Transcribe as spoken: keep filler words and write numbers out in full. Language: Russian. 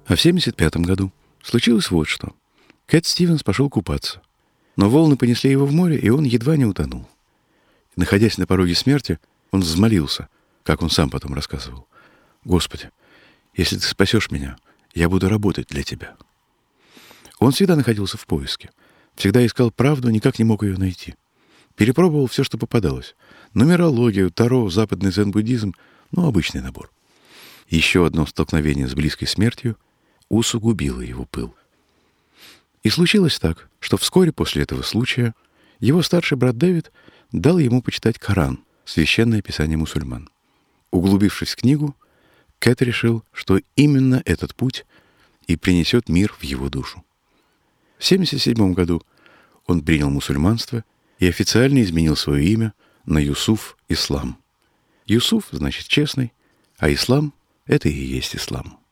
А в семьдесят пятом году случилось вот что. Кэт Стивенс пошел купаться. Но волны понесли его в море, и он едва не утонул. Находясь на пороге смерти, он взмолился, как он сам потом рассказывал. «Господи, если ты спасешь меня, я буду работать для тебя». Он всегда находился в поиске. Всегда искал правду, никак не мог ее найти. Перепробовал все, что попадалось. Нумерологию, таро, западный дзен-буддизм, ну, обычный набор. Еще одно столкновение с близкой смертью усугубило его пыл. И случилось так, что вскоре после этого случая его старший брат Дэвид дал ему почитать Коран, священное писание мусульман. Углубившись в книгу, Кэт решил, что именно этот путь и принесет мир в его душу. В семьдесят седьмом году он принял мусульманство и официально изменил свое имя на Юсуф Ислам. Юсуф значит честный, а ислам — это и есть ислам.